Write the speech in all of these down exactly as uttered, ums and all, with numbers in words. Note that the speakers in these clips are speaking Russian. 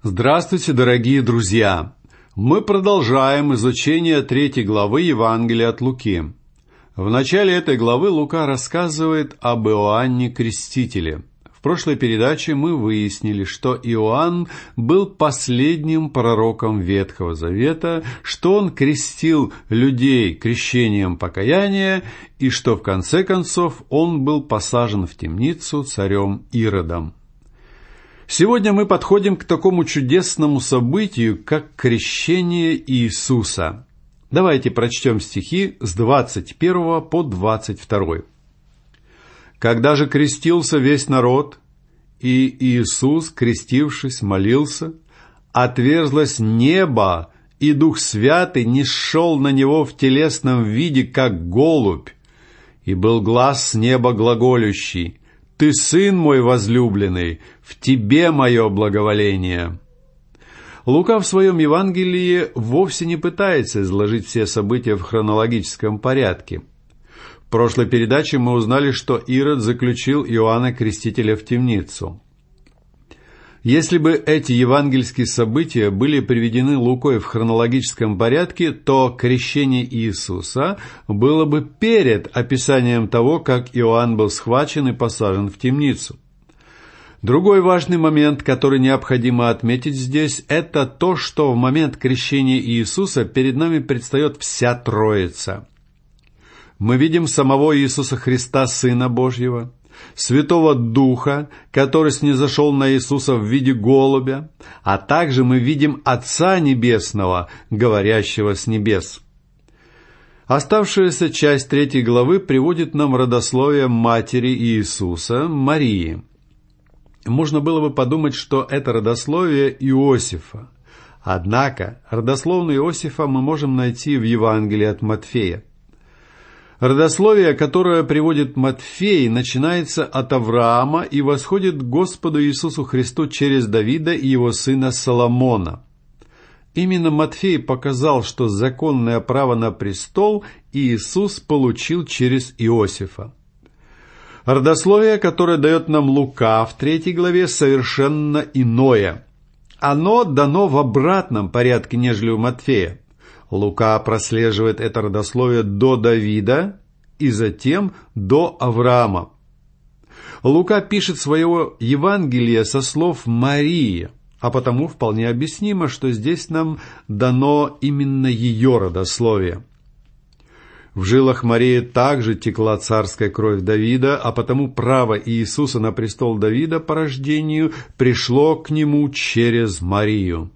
Здравствуйте, дорогие друзья! Мы продолжаем изучение третьей главы Евангелия от Луки. В начале этой главы Лука рассказывает об Иоанне Крестителе. В прошлой передаче мы выяснили, что Иоанн был последним пророком Ветхого Завета, что он крестил людей крещением покаяния и что в конце концов он был посажен в темницу царем Иродом. Сегодня мы подходим к такому чудесному событию, как крещение Иисуса. Давайте прочтем стихи с двадцать первого по двадцать второй. «Когда же крестился весь народ, и Иисус, крестившись, молился, отверзлось небо, и Дух Святый нисшел на него в телесном виде, как голубь, и был глас с неба глаголющий: «Ты, Сын мой возлюбленный, в Тебе мое благоволение». Лука в своем Евангелии вовсе не пытается изложить все события в хронологическом порядке. В прошлой передаче мы узнали, что Ирод заключил Иоанна Крестителя в темницу. Если бы эти евангельские события были приведены Лукой в хронологическом порядке, то крещение Иисуса было бы перед описанием того, как Иоанн был схвачен и посажен в темницу. Другой важный момент, который необходимо отметить здесь, это то, что в момент крещения Иисуса перед нами предстает вся Троица. Мы видим самого Иисуса Христа, Сына Божьего, Святого Духа, который снизошел на Иисуса в виде голубя, а также мы видим Отца Небесного, говорящего с небес. Оставшаяся часть третьей главы приводит нам родословие матери Иисуса, Марии. Можно было бы подумать, что это родословие Иосифа. Однако родословную Иосифа мы можем найти в Евангелии от Матфея. Родословие, которое приводит Матфей, начинается от Авраама и восходит к Господу Иисусу Христу через Давида и его сына Соломона. Именно Матфей показал, что законное право на престол Иисус получил через Иосифа. Родословие, которое дает нам Лука в третьей главе, совершенно иное. Оно дано в обратном порядке, нежели у Матфея. Лука прослеживает это родословие до Давида и затем до Авраама. Лука пишет своего Евангелия со слов Марии, а потому вполне объяснимо, что здесь нам дано именно ее родословие. В жилах Марии также текла царская кровь Давида, а потому право Иисуса на престол Давида по рождению пришло к нему через Марию.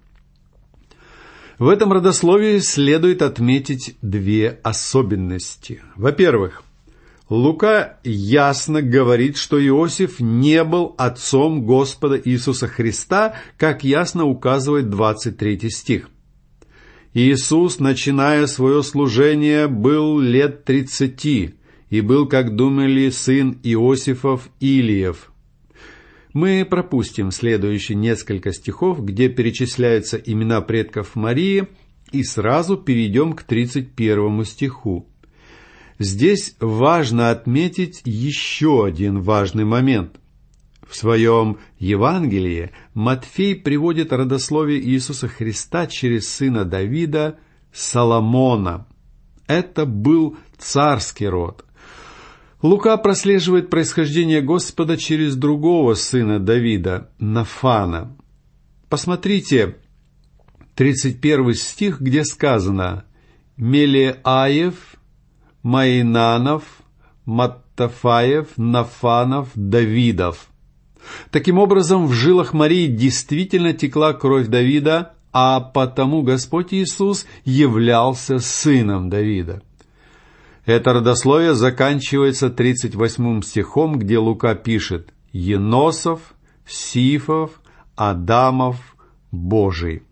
В этом родословии следует отметить две особенности. Во-первых, Лука ясно говорит, что Иосиф не был отцом Господа Иисуса Христа, как ясно указывает двадцать третий стих. Иисус, начиная свое служение, был лет тридцати и был, как думали, сын Иосифов Илиев. Мы пропустим следующие несколько стихов, где перечисляются имена предков Марии, и сразу перейдем к тридцать первому стиху. Здесь важно отметить еще один важный момент. В своем Евангелии Матфей приводит родословие Иисуса Христа через сына Давида Соломона. Это был царский род. Лука прослеживает происхождение Господа через другого сына Давида, Нафана. Посмотрите тридцать первый стих, где сказано: «Мелеаев, Маинанов, Маттафаев, Нафанов, Давидов». Таким образом, в жилах Марии действительно текла кровь Давида, а потому Господь Иисус являлся сыном Давида. Это родословие заканчивается тридцать восьмым стихом, где Лука пишет: «Еносов, Сифов, Адамов, Божий».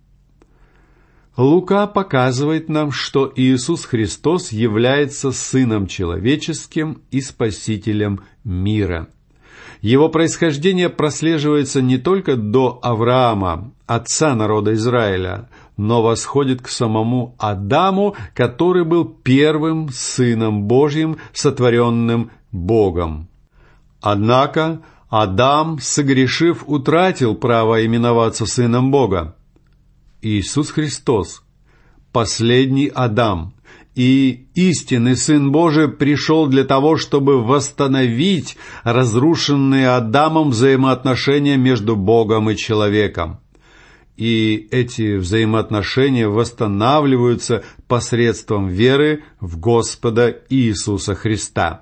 Лука показывает нам, что Иисус Христос является Сыном Человеческим и Спасителем мира. Его происхождение прослеживается не только до Авраама, отца народа Израиля, но восходит к самому Адаму, который был первым Сыном Божьим, сотворенным Богом. Однако Адам, согрешив, утратил право именоваться сыном Бога. Иисус Христос, последний Адам и истинный Сын Божий, пришел для того, чтобы восстановить разрушенные Адамом взаимоотношения между Богом и человеком. И эти взаимоотношения восстанавливаются посредством веры в Господа Иисуса Христа.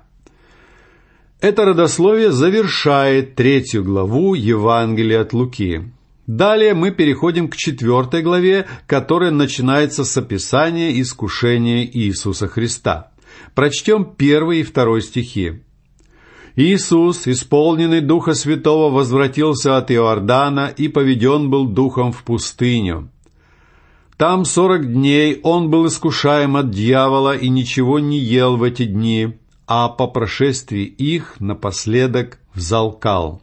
Это родословие завершает третью главу Евангелия от Луки. Далее мы переходим к четвертой главе, которая начинается с описания искушения Иисуса Христа. Прочтем первый и второй стихи. «Иисус, исполненный Духа Святого, возвратился от Иордана и поведен был Духом в пустыню. Там сорок дней он был искушаем от дьявола и ничего не ел в эти дни, а по прошествии их напоследок взалкал».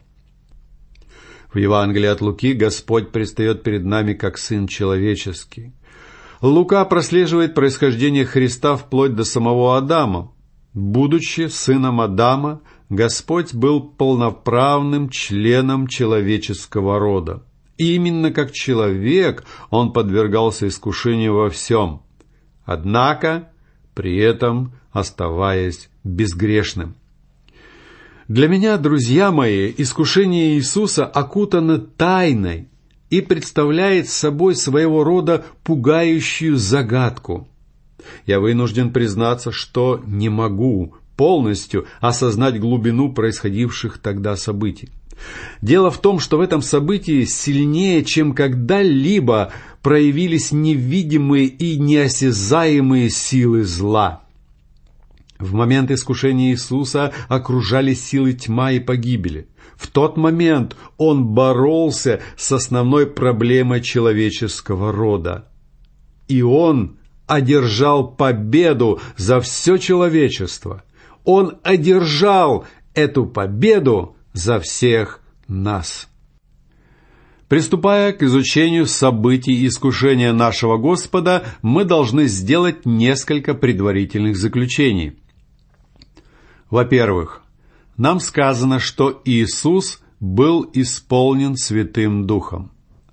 В Евангелии от Луки Господь предстает перед нами как Сын Человеческий. Лука прослеживает происхождение Христа вплоть до самого Адама. Будучи сыном Адама, Господь был полноправным членом человеческого рода. И именно как человек Он подвергался искушению во всем, однако при этом оставаясь безгрешным. Для меня, друзья мои, искушение Иисуса окутано тайной и представляет собой своего рода пугающую загадку. Я вынужден признаться, что не могу полностью осознать глубину происходивших тогда событий. Дело в том, что в этом событии сильнее, чем когда-либо, проявились невидимые и неосязаемые силы зла. В момент искушения Иисуса окружали силы тьма и погибели. В тот момент Он боролся с основной проблемой человеческого рода. И Он одержал победу за все человечество. Он одержал эту победу за всех нас. Приступая к изучению событий искушения нашего Господа, мы должны сделать несколько предварительных заключений. Во-первых, нам сказано, что Иисус был исполнен Святым Духом.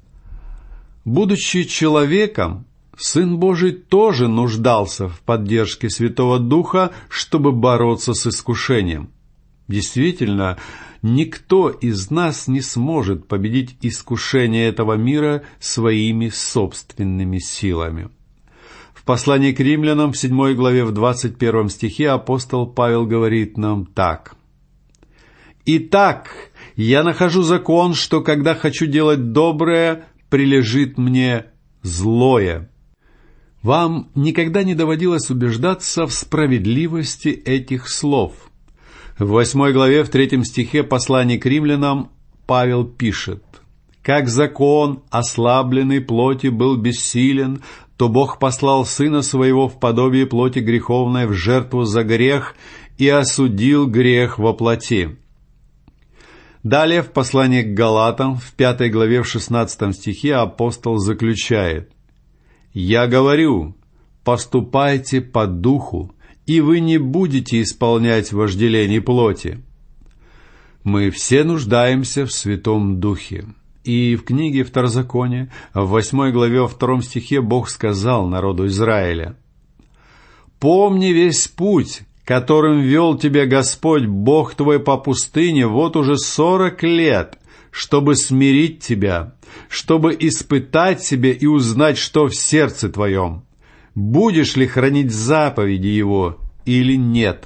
Будучи человеком, Сын Божий тоже нуждался в поддержке Святого Духа, чтобы бороться с искушением. Действительно, никто из нас не сможет победить искушение этого мира своими собственными силами. В послании к римлянам в седьмой главе в двадцать первом стихе апостол Павел говорит нам так. «Итак, я нахожу закон, что когда хочу делать доброе, прилежит мне злое». Вам никогда не доводилось убеждаться в справедливости этих слов. В восьмой главе в третьем стихе послания к римлянам Павел пишет: «Как закон, ослабленный плоти, был бессилен, то Бог послал Сына Своего в подобие плоти греховной в жертву за грех и осудил грех во плоти». Далее в послании к Галатам, в пятой главе в шестнадцатом стихе апостол заключает: «Я говорю, поступайте по духу, и вы не будете исполнять вожделений плоти». Мы все нуждаемся в Святом Духе. И в книге Второзакония, в восьмой главе во втором стихе Бог сказал народу Израиля: «Помни весь путь, которым вел тебя Господь, Бог твой, по пустыне вот уже сорок лет, чтобы смирить тебя, чтобы испытать тебя и узнать, что в сердце твоем, будешь ли хранить заповеди Его или нет».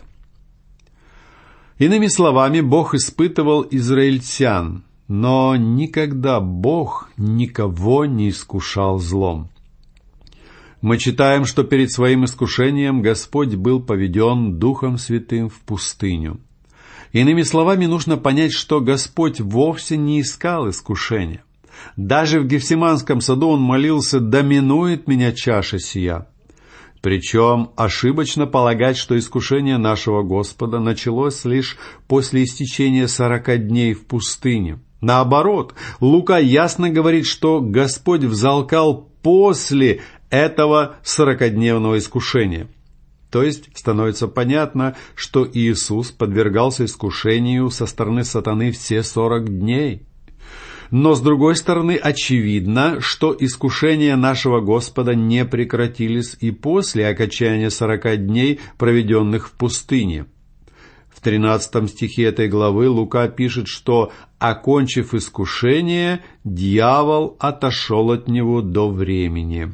Иными словами, Бог испытывал израильтян, но никогда Бог никого не искушал злом. Мы читаем, что перед своим искушением Господь был поведен Духом Святым в пустыню. Иными словами, нужно понять, что Господь вовсе не искал искушения. Даже в Гефсиманском саду Он молился: «Да минует меня чаша сия». Причем ошибочно полагать, что искушение нашего Господа началось лишь после истечения сорока дней в пустыне. Наоборот, Лука ясно говорит, что Господь взалкал после этого сорокадневного искушения. То есть становится понятно, что Иисус подвергался искушению со стороны сатаны все сорок дней. Но, с другой стороны, очевидно, что искушения нашего Господа не прекратились и после окончания сорока дней, проведенных в пустыне. В тринадцатом стихе этой главы Лука пишет, что, окончив искушение, дьявол отошел от него до времени.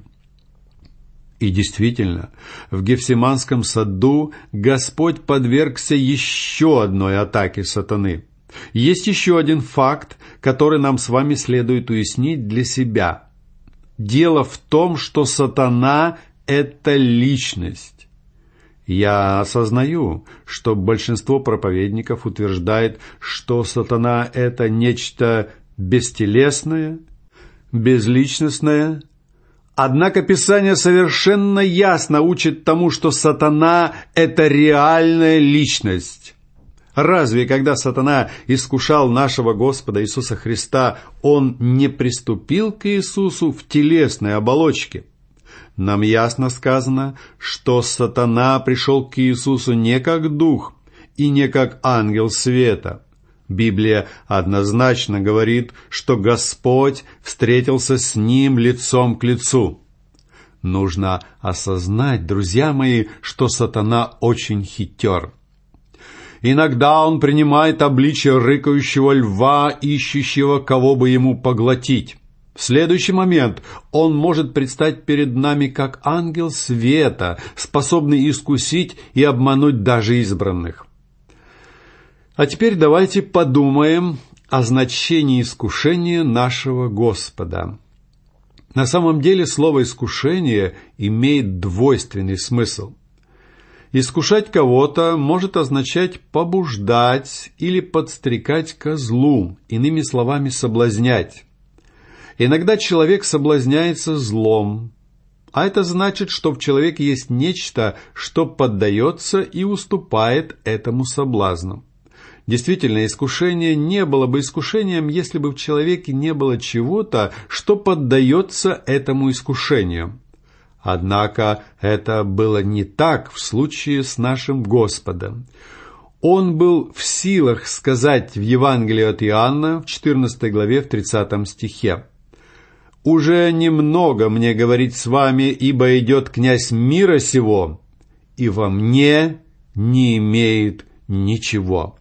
И действительно, в Гефсиманском саду Господь подвергся еще одной атаке сатаны. Есть еще один факт, который нам с вами следует уяснить для себя. Дело в том, что сатана – это личность. Я осознаю, что большинство проповедников утверждает, что сатана – это нечто бестелесное, безличностное. Однако Писание совершенно ясно учит тому, что сатана – это реальная личность. Разве, когда сатана искушал нашего Господа Иисуса Христа, он не приступил к Иисусу в телесной оболочке? Нам ясно сказано, что сатана пришел к Иисусу не как дух и не как ангел света. Библия однозначно говорит, что Господь встретился с ним лицом к лицу. Нужно осознать, друзья мои, что сатана очень хитер. Иногда он принимает обличие рыкающего льва, ищущего, кого бы ему поглотить. В следующий момент он может предстать перед нами как ангел света, способный искусить и обмануть даже избранных. А теперь давайте подумаем о значении искушения нашего Господа. На самом деле слово «искушение» имеет двойственный смысл. Искушать кого-то может означать побуждать или подстрекать ко злу, иными словами, соблазнять. Иногда человек соблазняется злом, а это значит, что в человеке есть нечто, что поддается и уступает этому соблазну. Действительно, искушение не было бы искушением, если бы в человеке не было чего-то, что поддается этому искушению. Однако это было не так в случае с нашим Господом. Он был в силах сказать в Евангелии от Иоанна, в четырнадцатой главе, в тридцатом стихе: «Уже немного мне говорить с вами, ибо идет князь мира сего, и во мне не имеет ничего».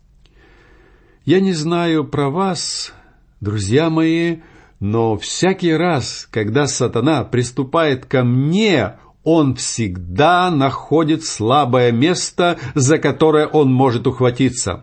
Я не знаю про вас, друзья мои, но всякий раз, когда сатана приступает ко мне, он всегда находит слабое место, за которое он может ухватиться.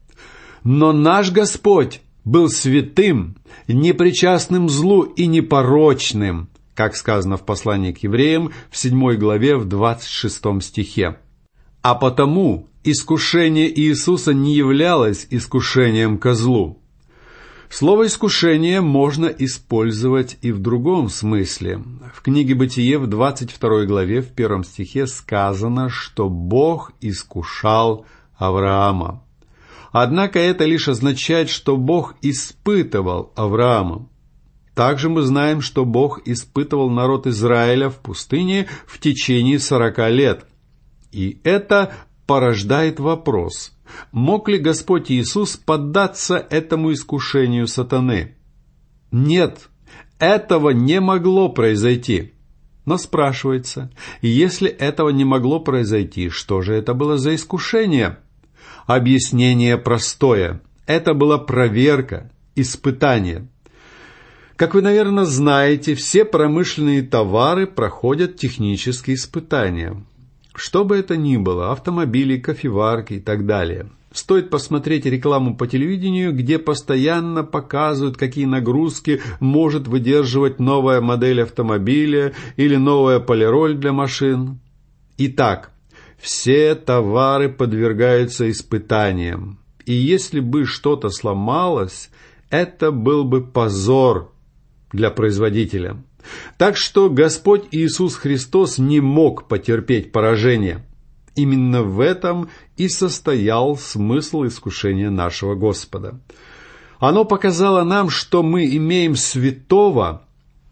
Но наш Господь был святым, непричастным злу и непорочным, как сказано в послании к евреям в седьмой главе, в двадцать шестом стихе. А потому искушение Иисуса не являлось искушением ко злу. Слово «искушение» можно использовать и в другом смысле. В книге «Бытие» в двадцать второй главе, в первом стихе сказано, что Бог искушал Авраама. Однако это лишь означает, что Бог испытывал Авраама. Также мы знаем, что Бог испытывал народ Израиля в пустыне в течение сорока лет. И это порождает вопрос: мог ли Господь Иисус поддаться этому искушению сатаны? Нет, этого не могло произойти. Но спрашивается, если этого не могло произойти, что же это было за искушение? Объяснение простое. Это была проверка, испытание. Как вы, наверное, знаете, все промышленные товары проходят технические испытания. Что бы это ни было, автомобили, кофеварки и так далее. Стоит посмотреть рекламу по телевидению, где постоянно показывают, какие нагрузки может выдерживать новая модель автомобиля или новая полироль для машин. Итак, все товары подвергаются испытаниям. И если бы что-то сломалось, это был бы позор для производителя. Так что Господь Иисус Христос не мог потерпеть поражение. Именно в этом и состоял смысл искушения нашего Господа. Оно показало нам, что мы имеем святого,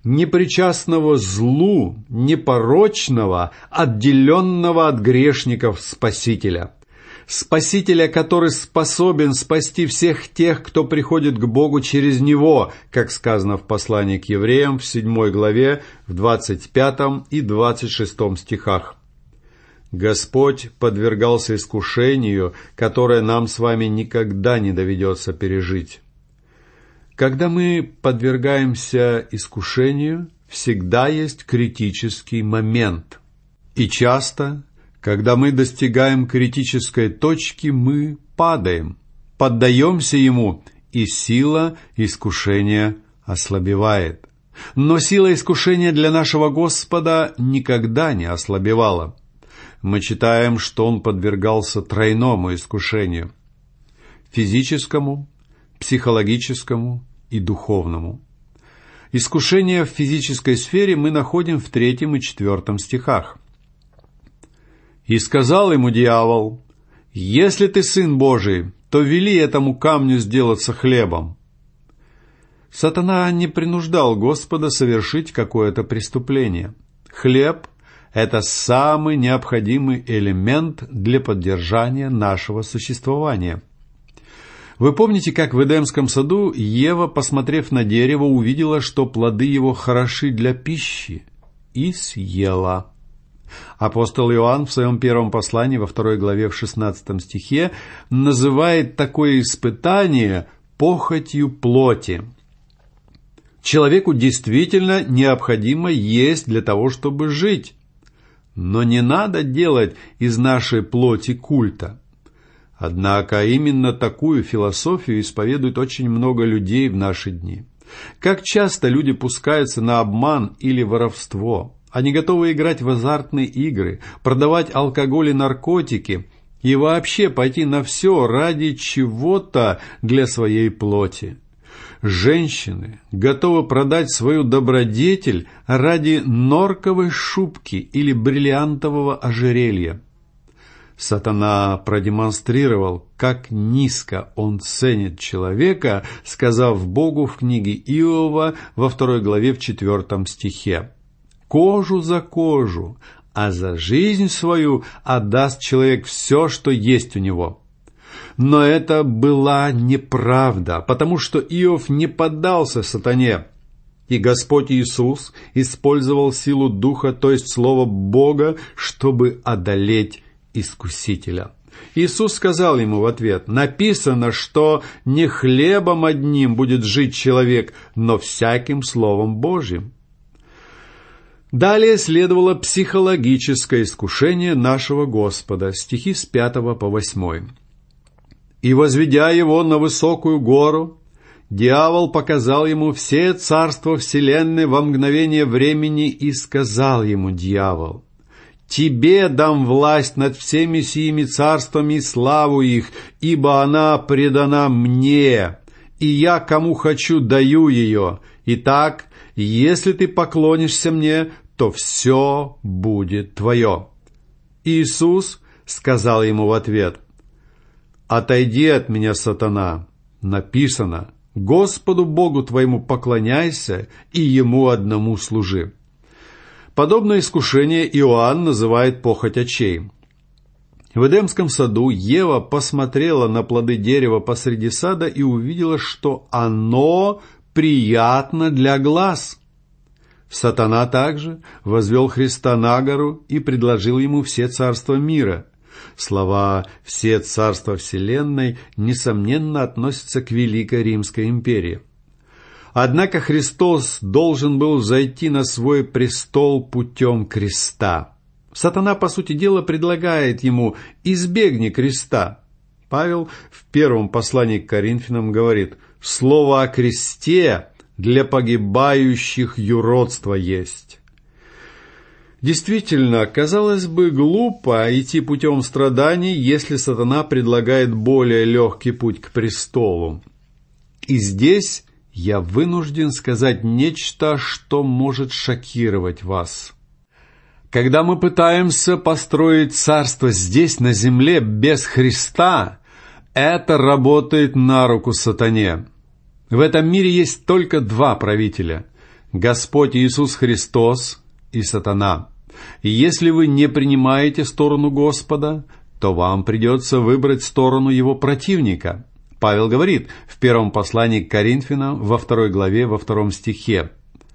непричастного злу, непорочного, отделенного от грешников Спасителя. Спасителя, который способен спасти всех тех, кто приходит к Богу через Него, как сказано в послании к евреям в седьмой главе, в двадцать пятом и двадцать шестом стихах. Господь подвергался искушению, которое нам с вами никогда не доведется пережить. Когда мы подвергаемся искушению, всегда есть критический момент. И часто, когда мы достигаем критической точки, мы падаем, поддаемся ему, и сила искушения ослабевает. Но сила искушения для нашего Господа никогда не ослабевала. Мы читаем, что Он подвергался тройному искушению – физическому, психологическому и духовному. Искушение в физической сфере мы находим в третьем и четвертом стихах. «И сказал ему дьявол: если ты Сын Божий, то вели этому камню сделаться хлебом». Сатана не принуждал Господа совершить какое-то преступление. Хлеб – это самый необходимый элемент для поддержания нашего существования. Вы помните, как в Эдемском саду Ева, посмотрев на дерево, увидела, что плоды его хороши для пищи, и съела. Апостол Иоанн в своем первом послании во второй главе в шестнадцатом стихе называет такое испытание похотью плоти. Человеку действительно необходимо есть для того, чтобы жить. Но не надо делать из нашей плоти культа. Однако именно такую философию исповедует очень много людей в наши дни. Как часто люди пускаются на обман или воровство. Они готовы играть в азартные игры, продавать алкоголь и наркотики и вообще пойти на все ради чего-то для своей плоти. Женщины готовы продать свою добродетель ради норковой шубки или бриллиантового ожерелья. Сатана продемонстрировал, как низко он ценит человека, сказав Богу в книге Иова во второй главе в четвертом стихе: «Кожу за кожу, а за жизнь свою отдаст человек все, что есть у него». Но это была неправда, потому что Иов не поддался сатане. И Господь Иисус использовал силу Духа, то есть Слово Бога, чтобы одолеть искусителя. Иисус сказал ему в ответ: «Написано, что не хлебом одним будет жить человек, но всяким Словом Божьим». Далее следовало психологическое искушение нашего Господа, стихи с пятого по восьмой. «И, возведя его на высокую гору, дьявол показал ему все царства вселенной во мгновение времени и сказал ему дьявол: «Тебе дам власть над всеми сими царствами и славу их, ибо она предана мне, и я кому хочу даю ее. Итак, если ты поклонишься мне, то все будет твое». Иисус сказал ему в ответ: «Отойди от меня, сатана, написано: Господу Богу твоему поклоняйся и Ему одному служи». Подобное искушение Иоанн называет похоть очей. В Эдемском саду Ева посмотрела на плоды дерева посреди сада и увидела, что оно приятно для глаз. Сатана также возвел Христа на гору и предложил ему все царства мира. Слова «все царства вселенной» несомненно относятся к Великой Римской империи. Однако Христос должен был взойти на свой престол путем креста. Сатана, по сути дела, предлагает ему: избегни креста. Павел в первом послании к Коринфянам говорит: «Слово о кресте для погибающих юродство есть». Действительно, казалось бы, глупо идти путем страданий, если сатана предлагает более легкий путь к престолу. И здесь я вынужден сказать нечто, что может шокировать вас. Когда мы пытаемся построить царство здесь, на земле, без Христа, это работает на руку сатане. В этом мире есть только два правителя – Господь Иисус Христос и сатана. И если вы не принимаете сторону Господа, то вам придется выбрать сторону Его противника. Павел говорит в первом послании к Коринфянам во второй главе, во втором стихе: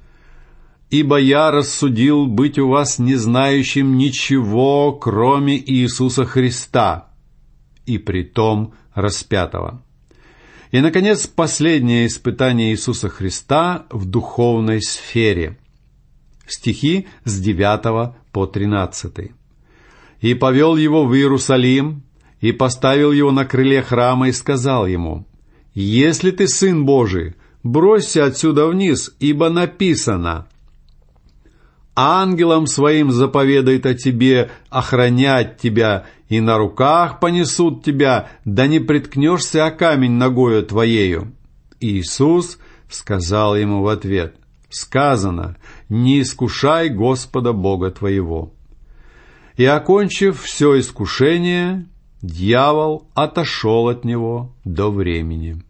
«Ибо я рассудил быть у вас не знающим ничего, кроме Иисуса Христа, и притом распятого». И, наконец, последнее испытание Иисуса Христа в духовной сфере. Стихи с девятого по тринадцатый. «И повел его в Иерусалим, и поставил его на крыле храма, и сказал ему: Если ты Сын Божий, бросься отсюда вниз, ибо написано: ангелам своим заповедает о тебе охранять тебя, и на руках понесут тебя, да не приткнешься о камень ногою твоею». Иисус сказал ему в ответ: «Сказано: не искушай Господа Бога твоего». И, окончив все искушение, дьявол отошел от него до времени.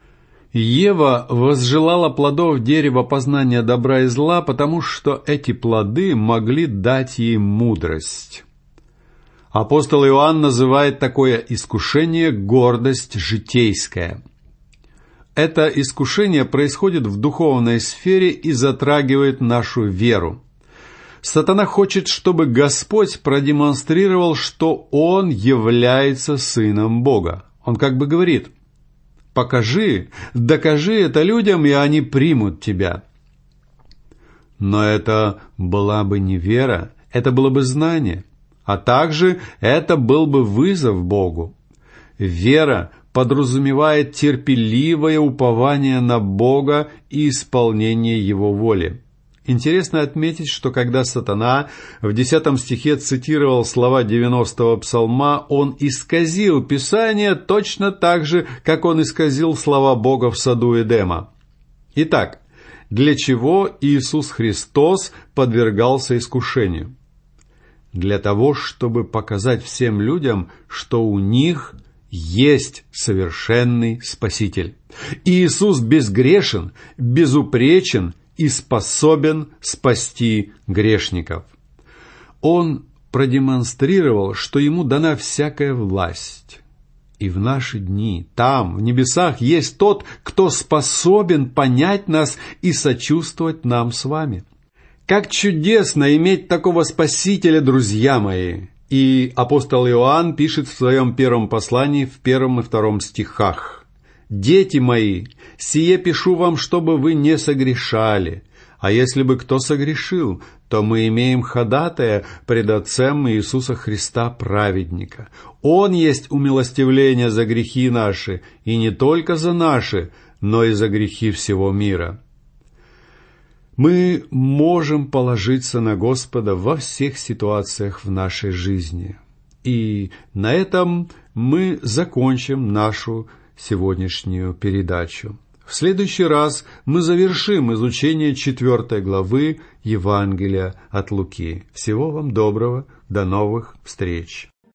Ева возжелала плодов дерева познания добра и зла, потому что эти плоды могли дать ей мудрость. Апостол Иоанн называет такое искушение гордость житейская. Это искушение происходит в духовной сфере и затрагивает нашу веру. Сатана хочет, чтобы Господь продемонстрировал, что Он является Сыном Бога. Он как бы говорит: «Покажи, докажи это людям, и они примут тебя». Но это была бы не вера, это было бы знание, а также это был бы вызов Богу. Вера подразумевает терпеливое упование на Бога и исполнение Его воли. Интересно отметить, что когда сатана в десятом стихе цитировал слова девяностого псалма, он исказил Писание точно так же, как он исказил слова Бога в саду Эдема. Итак, для чего Иисус Христос подвергался искушению? Для того, чтобы показать всем людям, что у них есть совершенный Спаситель. Иисус безгрешен, безупречен и способен спасти грешников. Он продемонстрировал, что Ему дана всякая власть. И в наши дни, там, в небесах, есть Тот, кто способен понять нас и сочувствовать нам с вами. Как чудесно иметь такого Спасителя, друзья мои! И апостол Иоанн пишет в своем первом послании в первом и втором стихах: «Дети мои, сие пишу вам, чтобы вы не согрешали. А если бы кто согрешил, то мы имеем ходатая пред Отцем Иисуса Христа праведника. Он есть умилостивление за грехи наши, и не только за наши, но и за грехи всего мира». Мы можем положиться на Господа во всех ситуациях в нашей жизни. И на этом мы закончим нашу сегодняшнюю передачу. В следующий раз мы завершим изучение четвертой главы Евангелия от Луки. Всего вам доброго, до новых встреч!